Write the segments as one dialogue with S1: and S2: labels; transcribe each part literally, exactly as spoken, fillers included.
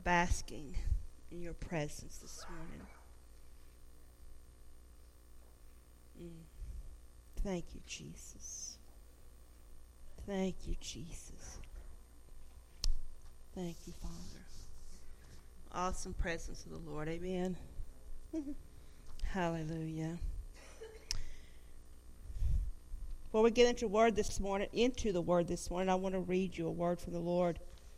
S1: basking in your presence this morning. Mm. Thank you, Jesus. Thank you, Jesus. Thank you, Father. Awesome presence of the Lord. Amen. Hallelujah. Before we get into word this morning, into the word this morning, I want to read you a word from the Lord.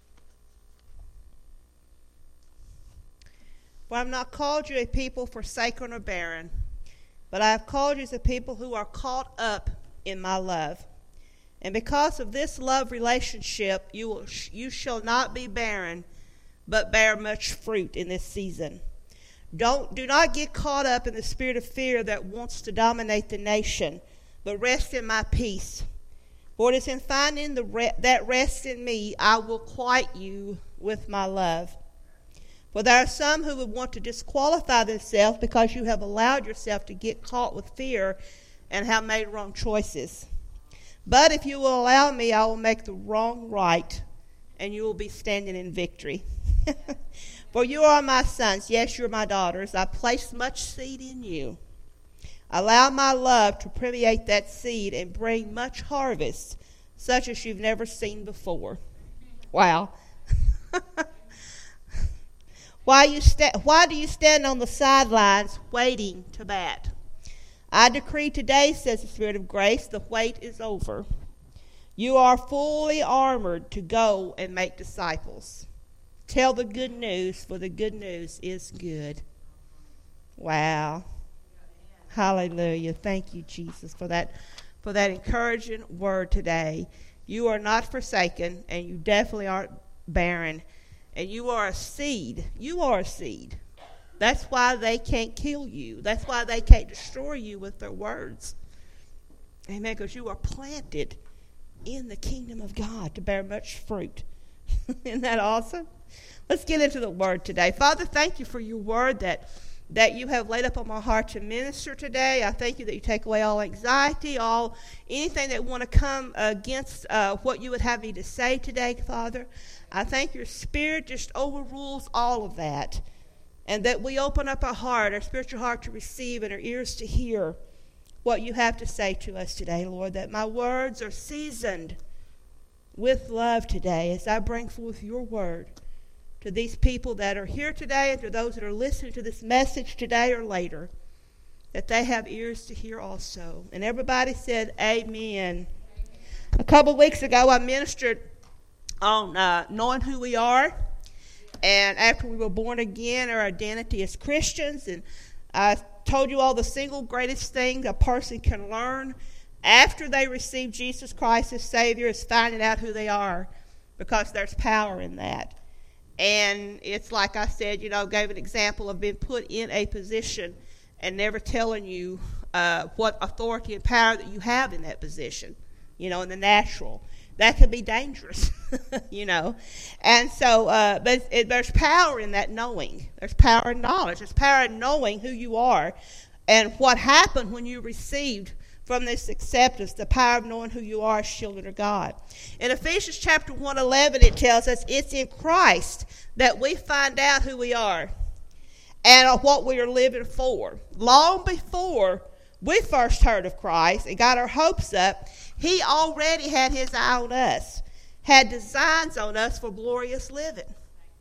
S1: For I have not called you a people forsaken or barren, but I have called you as a people who are caught up in my love. And because of this love relationship, you will, you shall not be barren, but bear much fruit in this season. Don't do not get caught up in the spirit of fear that wants to dominate the nation, but rest in my peace. For it is in finding the re- that rest in me, I will quiet you with my love. For there are some who would want to disqualify themselves because you have allowed yourself to get caught with fear and have made wrong choices. But if you will allow me, I will make the wrong right, and you will be standing in victory. For you are my sons, yes, you are my daughters. I place much seed in you. Allow my love to permeate that seed and bring much harvest, such as you've never seen before. Wow. Why, you sta- why do you stand on the sidelines waiting to bat? I decree today, says the Spirit of grace, the wait is over. You are fully armored to go and make disciples. Tell the good news, for the good news is good. Wow. Hallelujah. Thank you, Jesus, for that, for that encouraging word today. You are not forsaken, and you definitely aren't barren. And you are a seed. You are a seed. That's why they can't kill you. That's why they can't destroy you with their words. Amen. Because you are planted in the kingdom of God to bear much fruit. Isn't that awesome? Let's get into the word today. Father, thank you for your word that, that you have laid up on my heart to minister today. I thank you that you take away all anxiety, all anything that want to come against uh, what you would have me to say today, Father. I thank your Spirit just overrules all of that, and that we open up our heart, our spiritual heart to receive and our ears to hear what you have to say to us today, Lord, that my words are seasoned with love today as I bring forth your word to these people that are here today and to those that are listening to this message today or later, that they have ears to hear also. And everybody said amen. A couple of weeks ago I ministered on uh, knowing who we are, and after we were born again, our identity as Christians. And I told you all the single greatest thing a person can learn after they receive Jesus Christ as Savior is finding out who they are, because there's power in that. And it's like I said, you know, gave an example of being put in a position and never telling you uh, what authority and power that you have in that position, you know, in the natural. That could be dangerous, you know. And so, uh, but it, there's power in that knowing. There's power in knowledge. There's power in knowing who you are and what happened when you received from this acceptance, the power of knowing who you are as children of God. In Ephesians chapter one eleven, it tells us it's in Christ that we find out who we are and what we are living for. Long before we first heard of Christ and got our hopes up, he already had his eye on us, had designs on us for glorious living.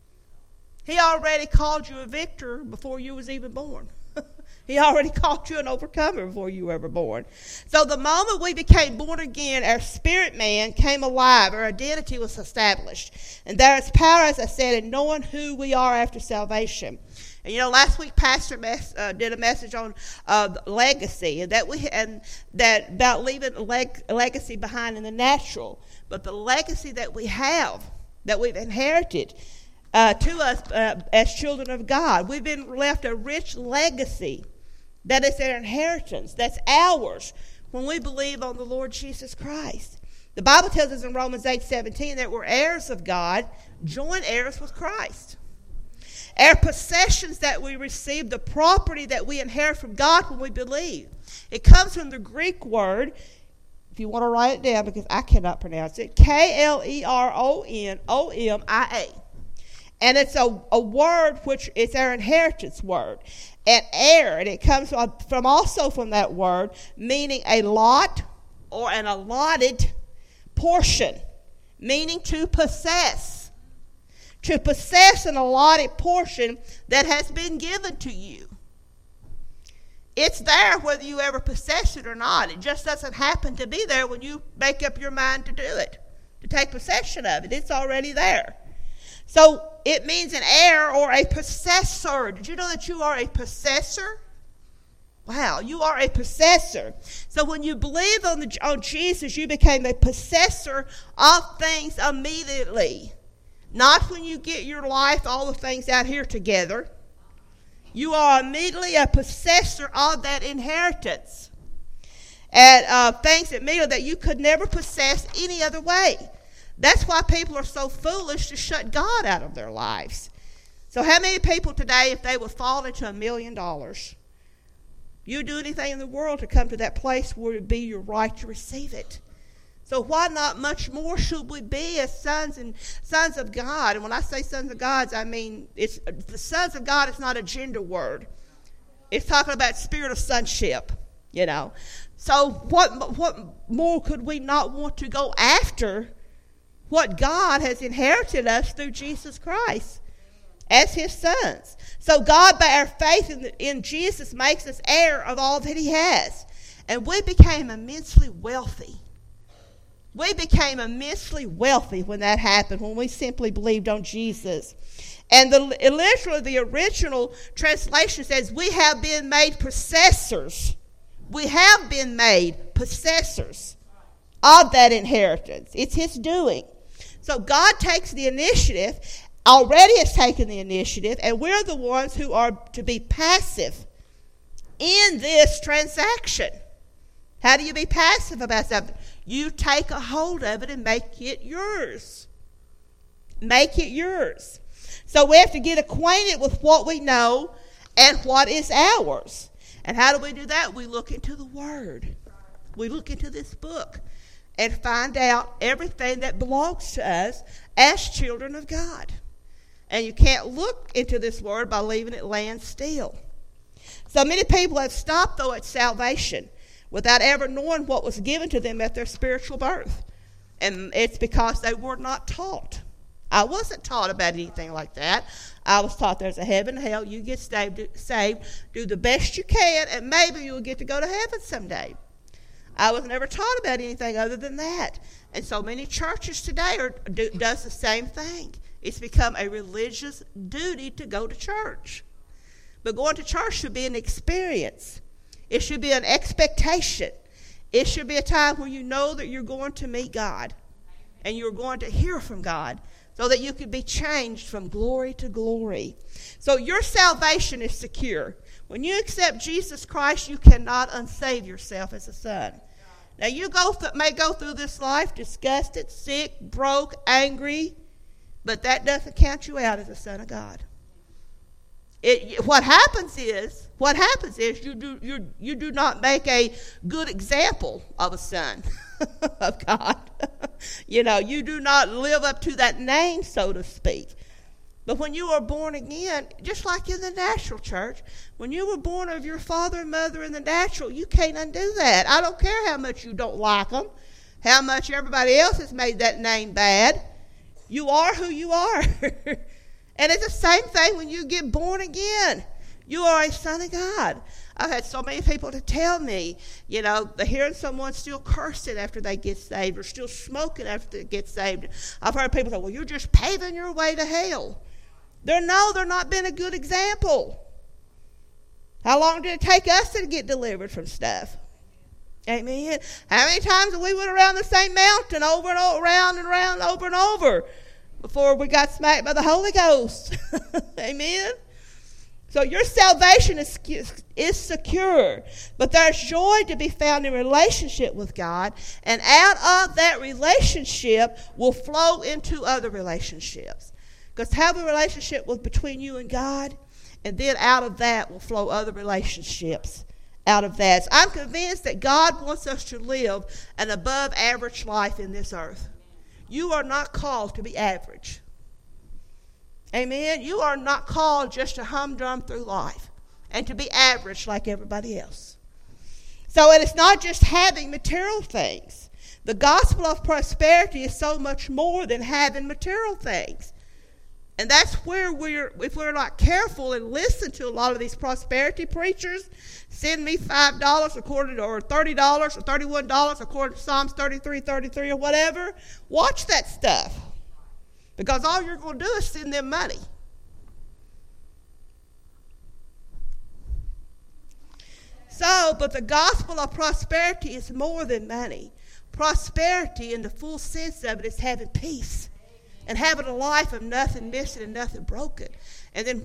S1: He already called you a victor before you was even born. He already called you an overcomer before you were ever born. So the moment we became born again, our spirit man came alive. Our identity was established. And there is power, as I said, in knowing who we are after salvation. And you know, last week Pastor mes- uh, did a message on uh, legacy, and that we and that about leaving a leg- legacy behind in the natural, but the legacy that we have, that we've inherited uh, to us uh, as children of God, we've been left a rich legacy that is our inheritance, that's ours when we believe on the Lord Jesus Christ. The Bible tells us in Romans eight seventeen that we're heirs of God, joint heirs with Christ. Our possessions that we receive, the property that we inherit from God when we believe. It comes from the Greek word, if you want to write it down because I cannot pronounce it, K L E R O N O M I A. And it's a, a word which is our inheritance word. And heir, and it comes from, from also from that word, meaning a lot or an allotted portion, meaning to possess. To possess an allotted portion that has been given to you. It's there whether you ever possess it or not. It just doesn't happen to be there when you make up your mind to do it, to take possession of it. It's already there. So it means an heir or a possessor. Did you know that you are a possessor? Wow, you are a possessor. So when you believe on, the, on Jesus, you became a possessor of things immediately. Not when you get your life, all the things out here together. You are immediately a possessor of that inheritance. And uh, things immediately that you could never possess any other way. That's why people are so foolish to shut God out of their lives. So how many people today, if they would fall into a million dollars, you'd do anything in the world to come to that place where it would be your right to receive it? So why not much more should we be as sons and sons of God? And when I say sons of God, I mean it's the sons of God is not a gender word. It's talking about spirit of sonship, you know. So what what more could we not want to go after what God has inherited us through Jesus Christ as his sons? So God, by our faith in, the, in Jesus, makes us heir of all that he has. And we became immensely wealthy. We became immensely wealthy when that happened, when we simply believed on Jesus. And the, literally the original translation says, we have been made possessors. We have been made possessors of that inheritance. It's his doing. So God takes the initiative, already has taken the initiative, and we're the ones who are to be passive in this transaction. How do you be passive about something? You take a hold of it and make it yours. Make it yours. So we have to get acquainted with what we know and what is ours. And how do we do that? We look into the Word. We look into this book and find out everything that belongs to us as children of God. And you can't look into this Word by leaving it laying still. So many people have stopped, though, at salvation without ever knowing what was given to them at their spiritual birth. And it's because they were not taught. I wasn't taught about anything like that. I was taught there's a heaven and hell. You get saved, saved, do the best you can, and maybe you'll get to go to heaven someday. I was never taught about anything other than that. And so many churches today are do, does the same thing. It's become a religious duty to go to church. But going to church should be an experience. It should be an expectation. It should be a time where you know that you're going to meet God and you're going to hear from God so that you can be changed from glory to glory. So your salvation is secure. When you accept Jesus Christ, you cannot unsave yourself as a son. Now you go th- may go through this life disgusted, sick, broke, angry, but that doesn't count you out as a son of God. It, what happens is, what happens is you do you you do not make a good example of a son of God. You know, you do not live up to that name, so to speak. But when you are born again, just like in the natural church, when you were born of your father and mother in the natural, you can't undo that. I don't care how much you don't like them, how much everybody else has made that name bad. You are who you are. And it's the same thing when you get born again. You are a son of God. I've had so many people to tell me, you know, they're hearing someone still cursing after they get saved or still smoking after they get saved. I've heard people say, well, you're just paving your way to hell. They're, no, they're not being a good example. How long did it take us to get delivered from stuff? Amen. How many times have we went around the same mountain over and over, around and around, over and over before we got smacked by the Holy Ghost? Amen. So your salvation is, is secure, but there's joy to be found in relationship with God, and out of that relationship will flow into other relationships. Because have a relationship with between you and God, and then out of that will flow other relationships out of that. So I'm convinced that God wants us to live an above average life in this earth. You are not called to be average. Amen. You are not called just to humdrum through life and to be average like everybody else. So it is not just having material things. The gospel of prosperity is so much more than having material things. And that's where we're, if we're not careful and listen to a lot of these prosperity preachers, send me five dollars according to, or thirty dollars or thirty-one dollars according to Psalms thirty-three, thirty-three or whatever, watch that stuff. Because all you're going to do is send them money. So, but the gospel of prosperity is more than money. Prosperity in the full sense of it is having peace. And having a life of nothing missing and nothing broken. And then,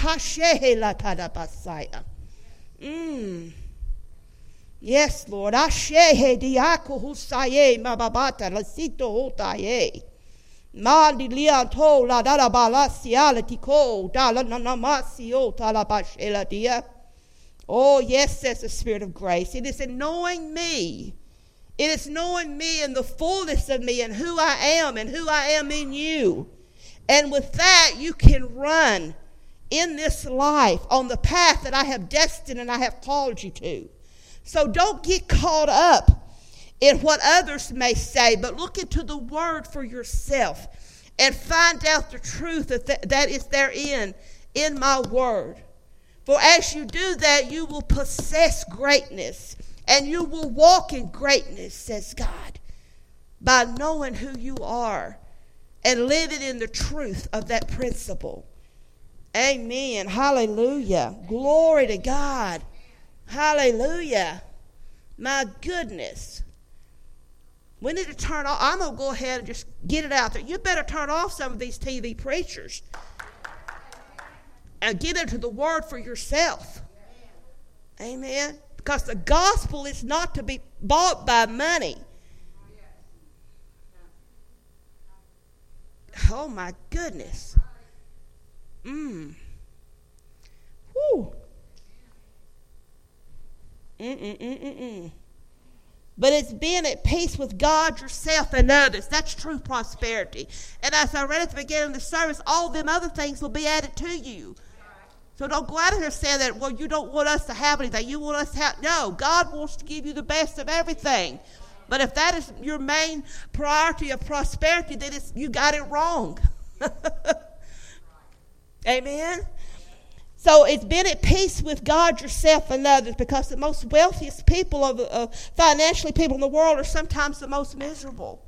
S1: mm. Yes, Lord. Ashehe diako husaye mababata lasito hotaye. Mandi lianto la dala balasialetiko dala nanamasio talabashela dia. Oh, yes, says the Spirit of grace. It is in knowing me. It is knowing me and the fullness of me and who I am and who I am in you. And with that, you can run in this life on the path that I have destined and I have called you to. So don't get caught up in what others may say, but look into the word for yourself and find out the truth that, th- that is therein in my word. For as you do that, you will possess greatness. And you will walk in greatness, says God, by knowing who you are and living in the truth of that principle. Amen. Hallelujah. Glory to God. Hallelujah. My goodness. We need to turn off. I'm going to go ahead and just get it out there. You better turn off some of these T V preachers and get into the word for yourself. Amen. Because the gospel is not to be bought by money. Oh my goodness. Mm. Whew. Mm-mm-mm-mm-mm. But it's being at peace with God, yourself, and others. That's true prosperity. And as I read at the beginning of the service, all them other things will be added to you. So don't go out of here saying that, well, you don't want us to have anything. You want us to have, no, God wants to give you the best of everything. But if that is your main priority of prosperity, then it's, you got it wrong. Amen? So it's been at peace with God, yourself, and others, because the most wealthiest people, of, uh, financially people in the world, are sometimes the most miserable.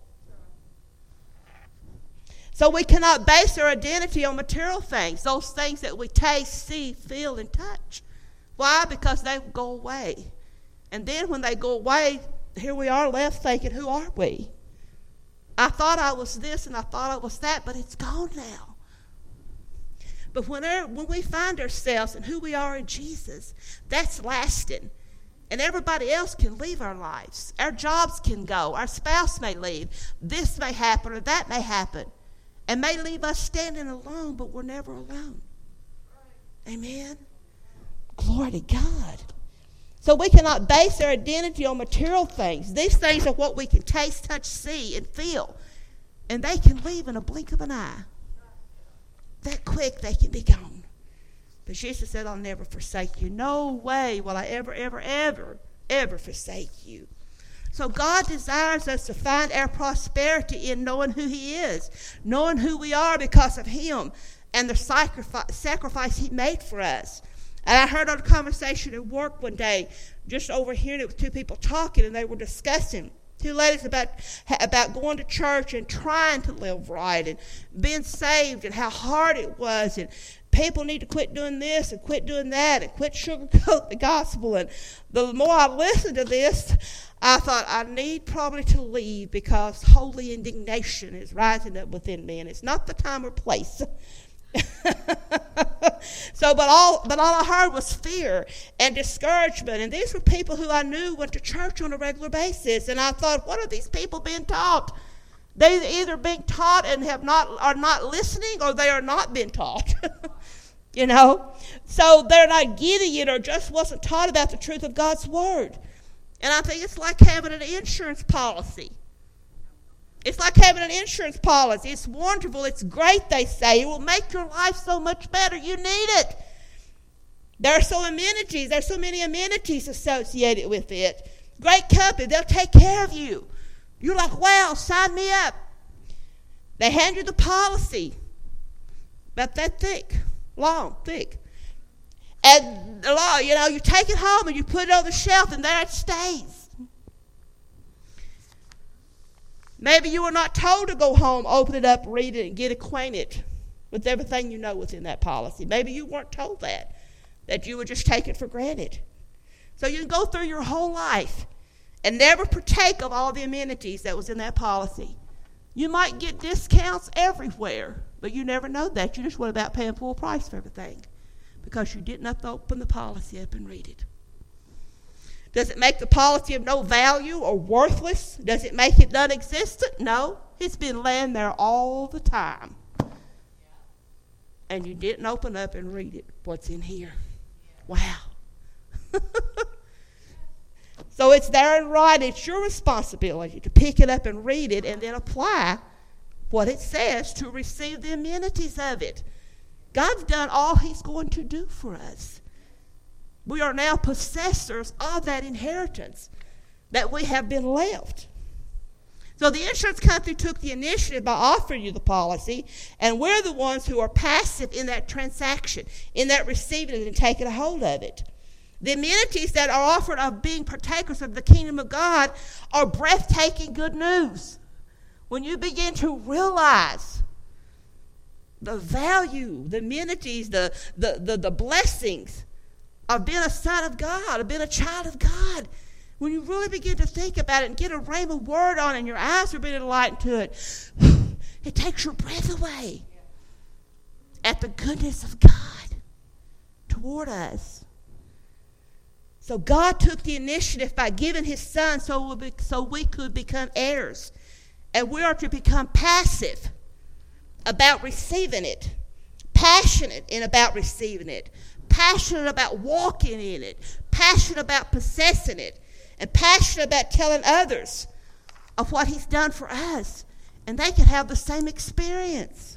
S1: So we cannot base our identity on material things, those things that we taste, see, feel, and touch. Why? Because they go away. And then when they go away, here we are left thinking, who are we? I thought I was this and I thought I was that, but it's gone now. But when, when we find ourselves and who we are in Jesus, that's lasting. And everybody else can leave our lives. Our jobs can go. Our spouse may leave. This may happen or that may happen. And may leave us standing alone, but we're never alone. Amen? Glory to God. So we cannot base our identity on material things. These things are what we can taste, touch, see, and feel. And they can leave in a blink of an eye. That quick, they can be gone. But Jesus said, I'll never forsake you. No way will I ever, ever, ever, ever forsake you. So God desires us to find our prosperity in knowing who he is, knowing who we are because of him and the sacrifice, sacrifice he made for us. And I heard on a conversation at work one day, just overhearing it with two people talking, and they were discussing, two ladies, about, about going to church and trying to live right and being saved and how hard it was, and people need to quit doing this and quit doing that and quit sugarcoating the gospel. And the more I listened to this, I thought I need probably to leave because holy indignation is rising up within me, and it's not the time or place. so, but all, but all I heard was fear and discouragement, and these were people who I knew went to church on a regular basis, and I thought, what are these people being taught? They either being taught and have not are not listening, or they are not being taught. You know, so they're not getting it, or just wasn't taught about the truth of God's word. And I think it's like having an insurance policy. It's like having an insurance policy. It's wonderful. It's great, they say. It will make your life so much better. You need it. There are so amenities. There's so many amenities associated with it. Great company. They'll take care of you. You're like, wow, sign me up. They hand you the policy. About that thick. Long, thick. And the law, you know, you take it home and you put it on the shelf and there it stays. Maybe you were not told to go home, open it up, read it, and get acquainted with everything you know within that policy. Maybe you weren't told that, that you would just take it for granted. So you can go through your whole life and never partake of all the amenities that was in that policy. You might get discounts everywhere, but you never know that. You just went about paying full price for everything because you didn't open the policy up and read it. Does it make the policy of no value or worthless? Does it make it non-existent? No. It's been laying there all the time. And you didn't open up and read it. What's in here? Wow. So it's there and right. It's your responsibility to pick it up and read it and then apply what it says to receive the amenities of it. God's done all he's going to do for us. We are now possessors of that inheritance that we have been left. So the insurance company took the initiative by offering you the policy, and we're the ones who are passive in that transaction, in that receiving it and taking a hold of it. The amenities that are offered of being partakers of the kingdom of God are breathtaking good news. When you begin to realize the value, the amenities, the, the, the, the blessings of being a son of God, of being a child of God, when you really begin to think about it and get a rhema word on it and your eyes are being enlightened to it, it takes your breath away at the goodness of God toward us. So God took the initiative by giving his son so we, be, so we could become heirs. And we are to become passive about receiving it, passionate in about receiving it, passionate about walking in it, passionate about possessing it, and passionate about telling others of what he's done for us. And they can have the same experience.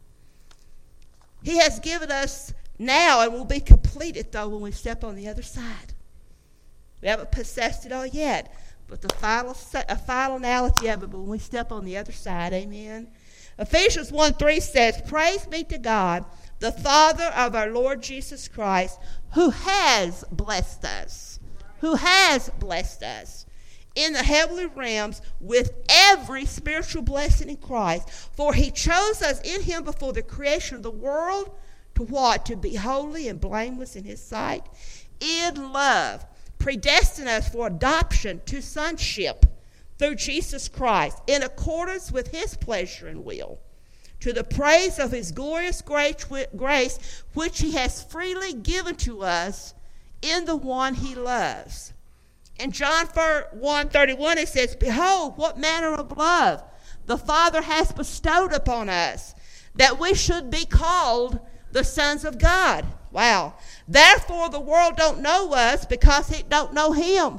S1: He has given us now and will be completed, though, when we step on the other side. We haven't possessed it all yet, but the final a finality of it when we step on the other side. Amen. Ephesians one three says, "Praise be to God, the Father of our Lord Jesus Christ, who has blessed us, who has blessed us in the heavenly realms with every spiritual blessing in Christ. For he chose us in him before the creation of the world to what? To be holy and blameless in his sight. In love, predestined us for adoption to sonship through Jesus Christ, in accordance with his pleasure and will, to the praise of his glorious grace, grace which he has freely given to us in the one he loves." In John one thirty-one it says, "Behold, what manner of love the Father has bestowed upon us, that we should be called the sons of God." Wow. "Therefore the world don't know us because it don't know him."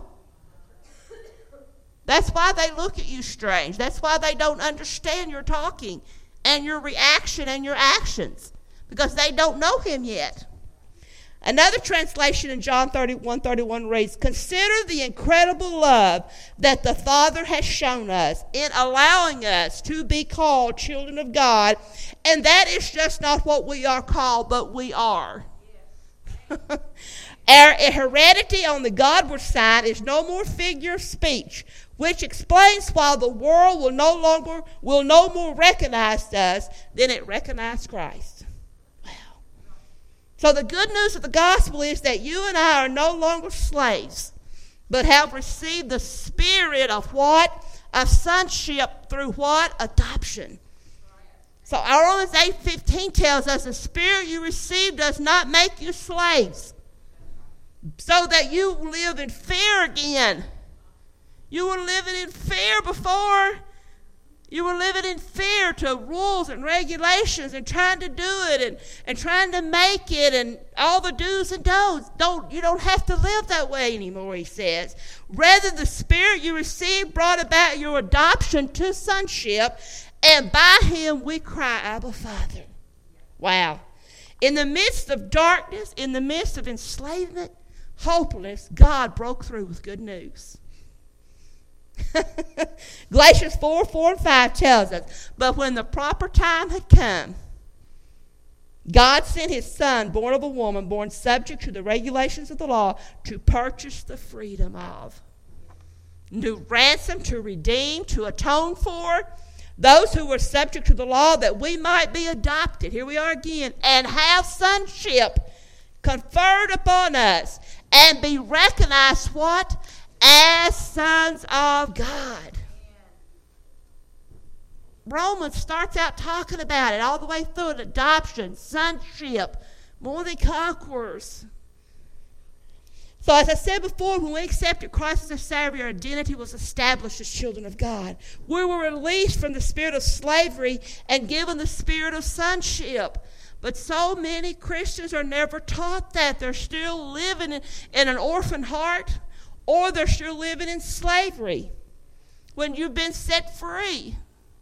S1: That's why they look at you strange. That's why they don't understand your talking and your reaction and your actions, because they don't know him yet. Another translation in John one thirty-one reads, "Consider the incredible love that the Father has shown us in allowing us to be called children of God, and that is just not what we are called, but we are." Our heredity on the Godward side is no more figure of speech, which explains why the world will no longer will no more recognize us than it recognized Christ. Wow. So the good news of the gospel is that you and I are no longer slaves, but have received the spirit of what? Of sonship through what? Adoption. So Romans eight fifteen tells us the spirit you received does not make you slaves, so that you live in fear again. You were living in fear before. You were living in fear to rules and regulations and trying to do it and, and trying to make it and all the do's and don'ts. Don't, you don't have to live that way anymore, he says. Rather, the Spirit you received brought about your adoption to sonship, and by him we cry, Abba, Father. Wow. In the midst of darkness, in the midst of enslavement, hopeless, God broke through with good news. Galatians four, four and five tells us, but when the proper time had come, God sent his Son, born of a woman, born subject to the regulations of the law, to purchase the freedom of, to ransom, to redeem, to atone for those who were subject to the law, that we might be adopted. Here we are again, and have sonship conferred upon us, and be recognized what? As sons of God. Romans starts out talking about it all the way through it. Adoption, sonship, more than conquerors. So as I said before, when we accepted Christ as our Savior, our identity was established as children of God. We were released from the spirit of slavery and given the spirit of sonship. But so many Christians are never taught that. They're still living in, in an orphan heart, or they're still living in slavery when you've been set free.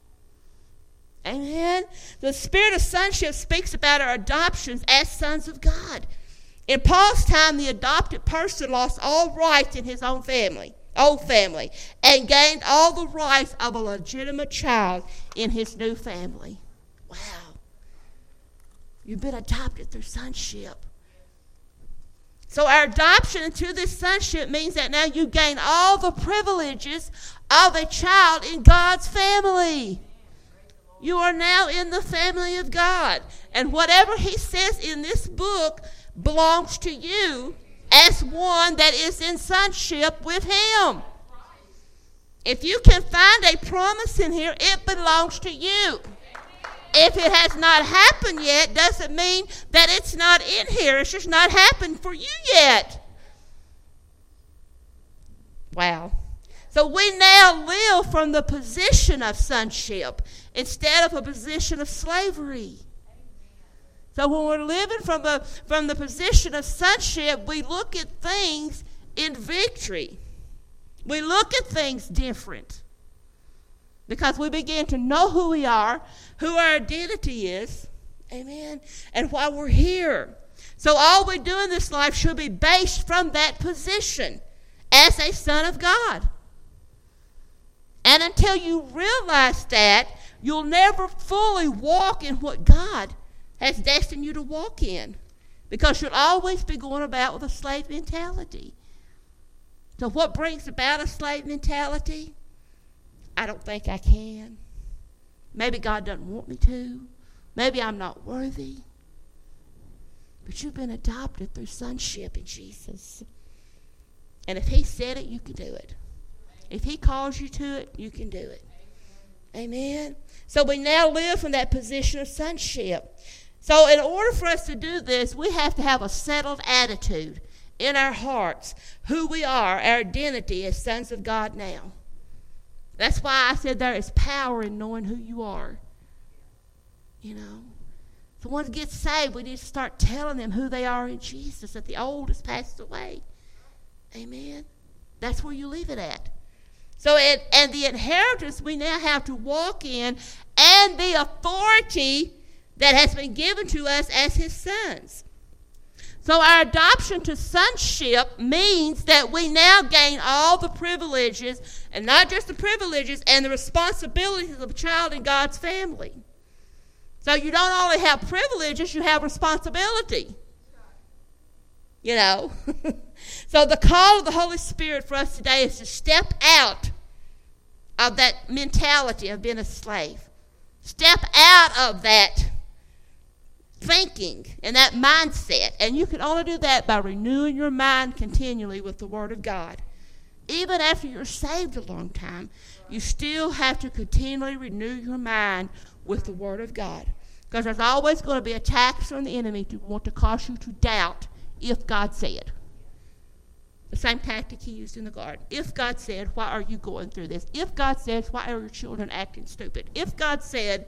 S1: Amen. The spirit of sonship speaks about our adoptions as sons of God. In Paul's time, the adopted person lost all rights in his own family, old family, and gained all the rights of a legitimate child in his new family. Wow. You've been adopted through sonship. So our adoption into this sonship means that now you gain all the privileges of a child in God's family. You are now in the family of God. And whatever he says in this book belongs to you as one that is in sonship with him. If you can find a promise in here, it belongs to you. If it has not happened yet, doesn't mean that it's not in here. It's just not happened for you yet. Wow. So we now live from the position of sonship instead of a position of slavery. So when we're living from the, from the position of sonship, we look at things in victory. We look at things different. Because we begin to know who we are, who our identity is, amen, and why we're here. So all we do in this life should be based from that position as a son of God. And until you realize that, you'll never fully walk in what God has destined you to walk in. Because you'll always be going about with a slave mentality. So what brings about a slave mentality? I don't think I can. Maybe God doesn't want me to. Maybe I'm not worthy. But you've been adopted through sonship in Jesus. And if he said it, you can do it. If he calls you to it, you can do it. Amen. So we now live from that position of sonship. So in order for us to do this, we have to have a settled attitude in our hearts, who we are, our identity as sons of God now. That's why I said there is power in knowing who you are. You know. If someone gets saved, we need to start telling them who they are in Jesus, that the old has passed away. Amen. That's where you leave it at. So, it, and the inheritance we now have to walk in, and the authority that has been given to us as his sons. So our adoption to sonship means that we now gain all the privileges, and not just the privileges, and the responsibilities of a child in God's family. So you don't only have privileges, you have responsibility. You know. So the call of the Holy Spirit for us today is to step out of that mentality of being a slave. Step out of that thinking and that mindset. And you can only do that by renewing your mind continually with the Word of God. Even after you're saved a long time, you still have to continually renew your mind with the Word of God. Because there's always going to be attacks from the enemy to want to cause you to doubt if God said. The same tactic he used in the garden. If God said, why are you going through this? If God says, why are your children acting stupid? If God said,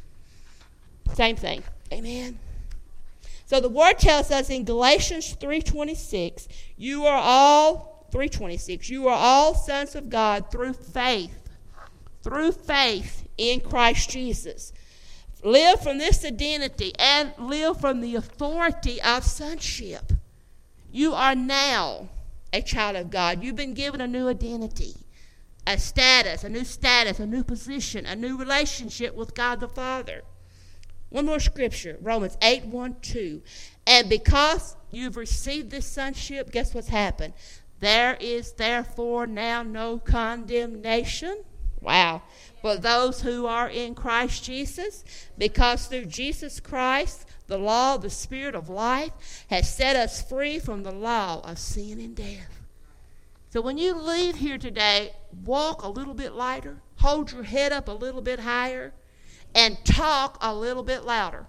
S1: same thing. Amen. So the word tells us in Galatians three twenty-six, you are all, three twenty-six, you are all sons of God through faith. Through faith in Christ Jesus. Live from this identity and live from the authority of sonship. You are now a child of God. You've been given a new identity, a status, a new status, a new position, a new relationship with God the Father. One more scripture, Romans eight, one, two. And because you've received this sonship, guess what's happened? There is therefore now no condemnation. Wow. For those who are in Christ Jesus, because through Jesus Christ, the law, the Spirit of life, has set us free from the law of sin and death. So when you leave here today, walk a little bit lighter, hold your head up a little bit higher, and talk a little bit louder.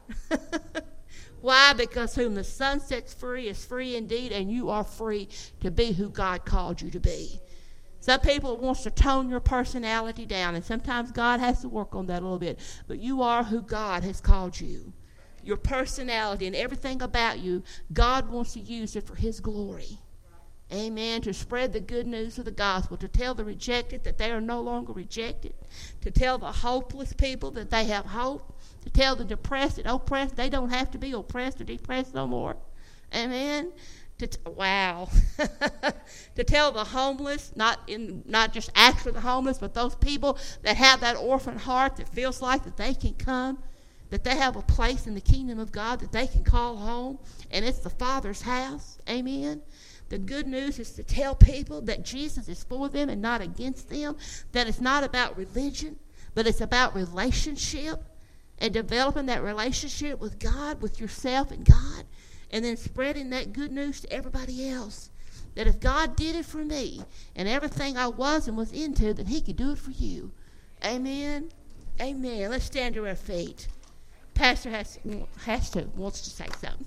S1: Why? Because whom the Son sets free is free indeed, and you are free to be who God called you to be. Some people wants to tone your personality down, and sometimes God has to work on that a little bit. But you are who God has called you. Your personality and everything about you, God wants to use it for his glory. Amen. To spread the good news of the gospel, to tell the rejected that they are no longer rejected, to tell the hopeless people that they have hope, to tell the depressed and oppressed they don't have to be oppressed or depressed no more. Amen. To t- wow. To tell the homeless, not in not just actually the homeless, but those people that have that orphan heart that feels like that they can come, that they have a place in the kingdom of God that they can call home, and it's the Father's house. Amen. The good news is to tell people that Jesus is for them and not against them, that it's not about religion, but it's about relationship and developing that relationship with God, with yourself and God, and then spreading that good news to everybody else. That if God did it for me and everything I was and was into, then he could do it for you. Amen. Amen. Let's stand to our feet. Pastor has, has to, wants to say something.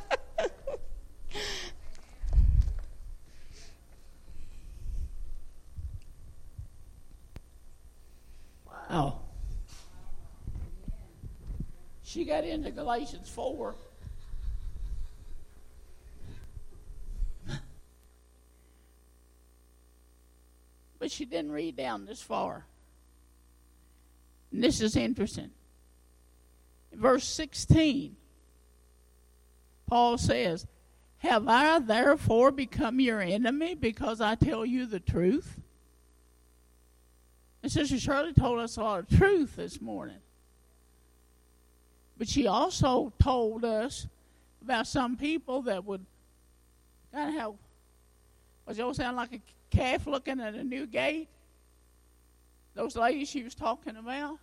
S2: Wow. She got into Galatians four. But she didn't read down this far. And this is interesting. In verse sixteen, Paul says, have I therefore become your enemy because I tell you the truth? And Sister Shirley told us a lot of truth this morning. But she also told us about some people that would kind of have, was it all sound like a calf looking at a new gate? Those ladies she was talking about.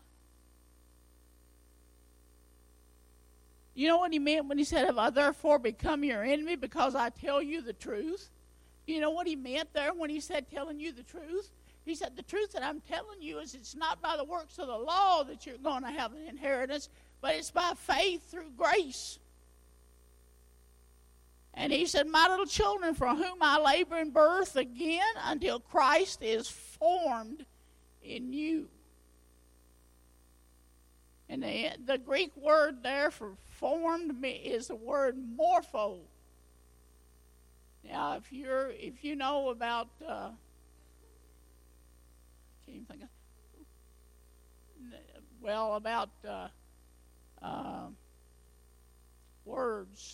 S2: You know what he meant when he said, have I therefore become your enemy because I tell you the truth? You know what he meant there when he said telling you the truth? He said, the truth that I'm telling you is it's not by the works of the law that you're going to have an inheritance, but it's by faith through grace. And he said, my little children, for whom I labor in birth again until Christ is formed in you. And the, the Greek word there for formed is the word morpho. Now, if you're if you know about, uh, I can't even think of, well, about uh, uh, words.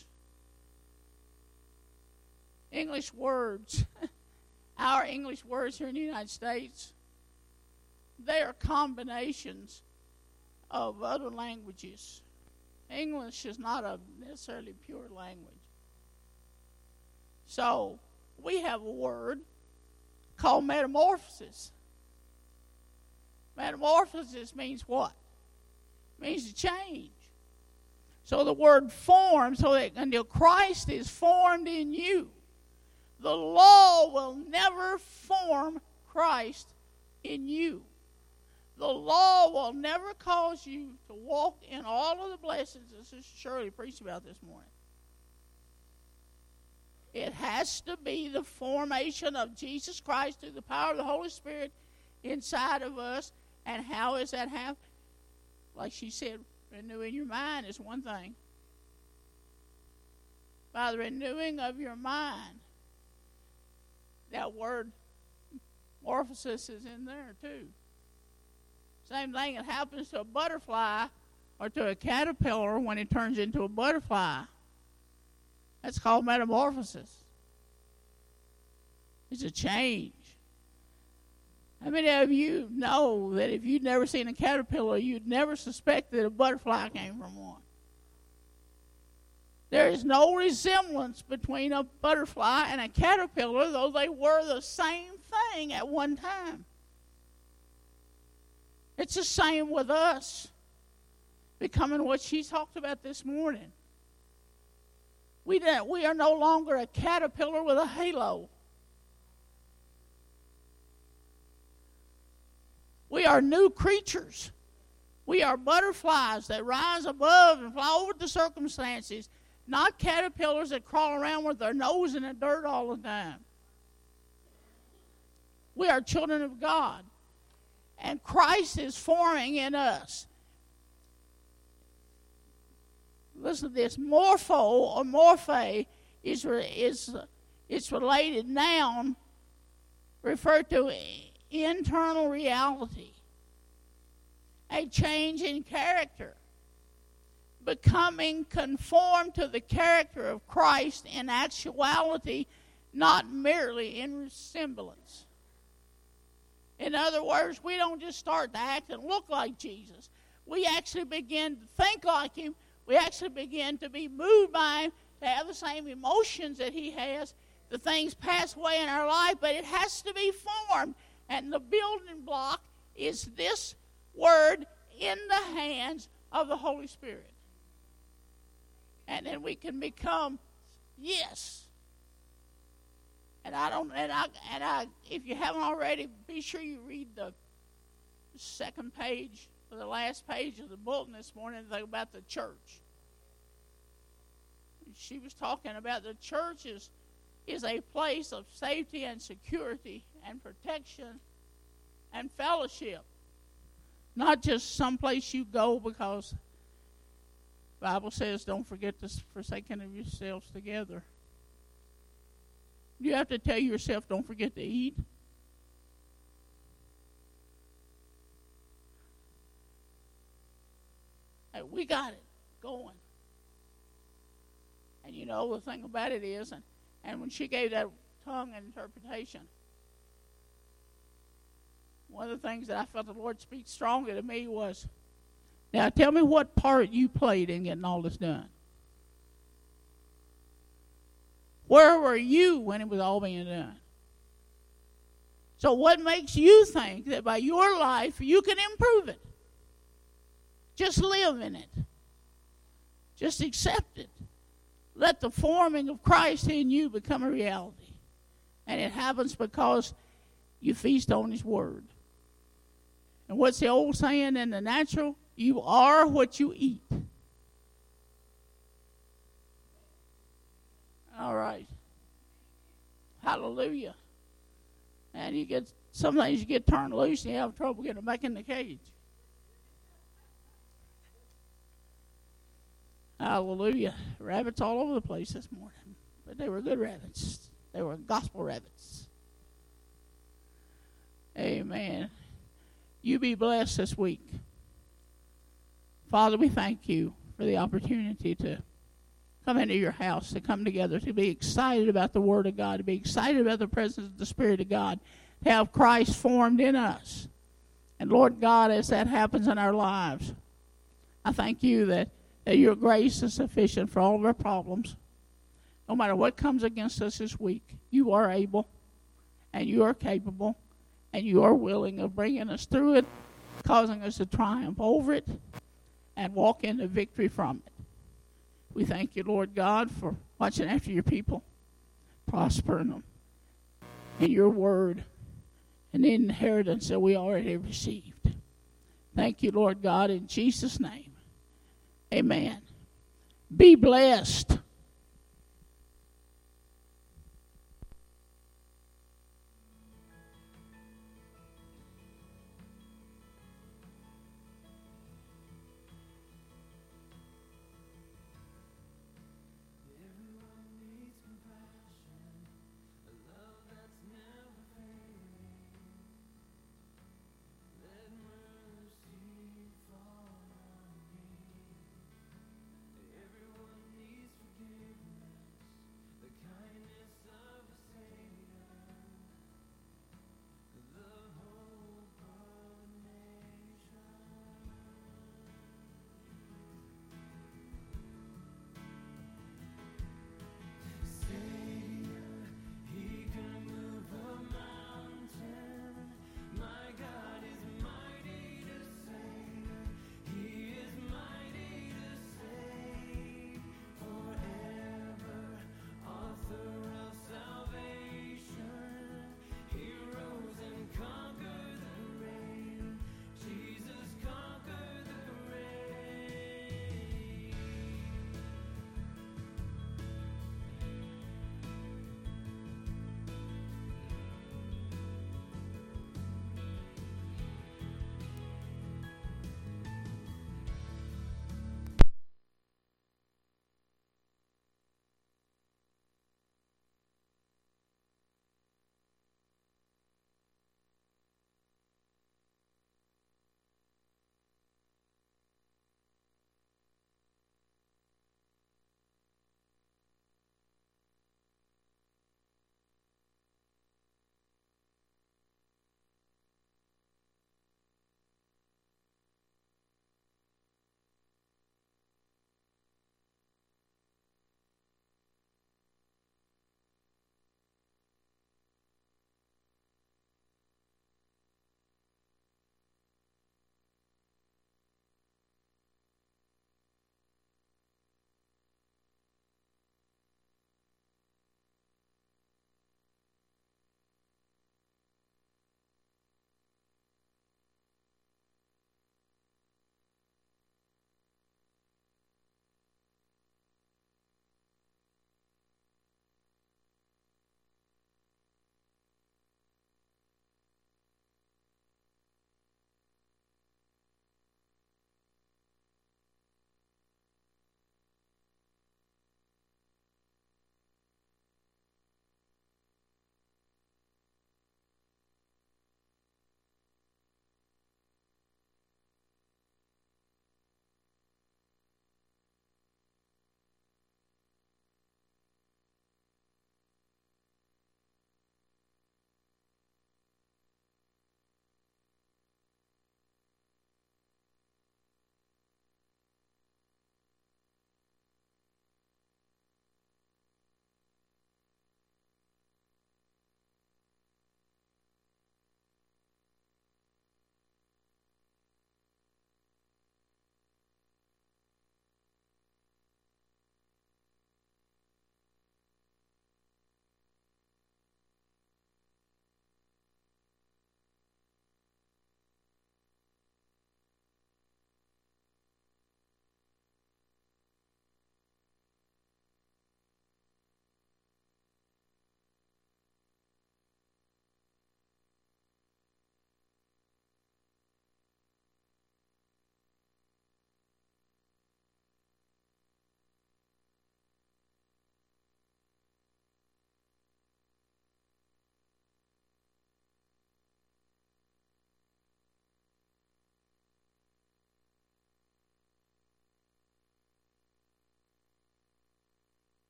S2: English words, our English words here in the United States, they are combinations of other languages. English is not a necessarily pure language. So we have a word called metamorphosis. Metamorphosis means what? It means to change. So the word form, so that until Christ is formed in you, the law will never form Christ in you. The law will never cause you to walk in all of the blessings that Sister Shirley preached about this morning. It has has to be the formation of Jesus Christ through the power of the Holy Spirit inside of us. And how is that happen? Like she said, renewing your mind is one thing. By the renewing of your mind, that word morphosis is in there too. Same thing that happens to a butterfly or to a caterpillar when it turns into a butterfly. That's called metamorphosis. It's a change. How many of you know that if you'd never seen a caterpillar, you'd never suspect that a butterfly came from one? There is no resemblance between a butterfly and a caterpillar, though they were the same thing at one time. It's the same with us becoming what she talked about this morning. We, we are no longer a caterpillar with a halo. We are new creatures. We are butterflies that rise above and fly over the circumstances, not caterpillars that crawl around with their nose in the dirt all the time. We are children of God, and Christ is forming in us. Listen to this. Morpho or morphe is, is it's related noun referred to internal reality, a change in character, becoming conformed to the character of Christ in actuality, not merely in resemblance. In other words, we don't just start to act and look like Jesus. We actually begin to think like him. We actually begin to be moved by him, to have the same emotions that he has. The things pass away in our life, but it has to be formed. And the building block is this word in the hands of the Holy Spirit. And then we can become yes. And I don't and I and I if you haven't already, be sure you read the second page or the last page of the bulletin this morning about the church. She was talking about the church is, is a place of safety and security and protection and fellowship. Not just some place you go because the Bible says don't forget to forsaking of yourselves together. You have to tell yourself don't forget to eat. Hey, we got it going. And you know, the thing about it is, and, and when she gave that tongue interpretation, one of the things that I felt the Lord speak strongly to me was, now tell me what part you played in getting all this done. Where were you when it was all being done? So what makes you think that by your life you can improve it? Just live in it. Just accept it. Let the forming of Christ in you become a reality. And it happens because you feast on his word. And what's the old saying in the natural? You are what you eat. All right. Hallelujah. And you get, some things you get turned loose and you have trouble getting them back in the cage. Hallelujah. Rabbits all over the place this morning. But they were good rabbits. They were gospel rabbits. Amen. You be blessed this week. Father, we thank you for the opportunity to come into your house, to come together, to be excited about the Word of God, to be excited about the presence of the Spirit of God, to have Christ formed in us. And Lord God, as that happens in our lives, I thank you that, that your grace is sufficient for all of our problems. No matter what comes against us this week, you are able, and you are capable, and you are willing of bringing us through it, causing us to triumph over it, and walk into victory from it. We thank you, Lord God, for watching after your people, prospering them in your word and the inheritance that we already received. Thank you, Lord God, in Jesus' name. Amen. Be blessed.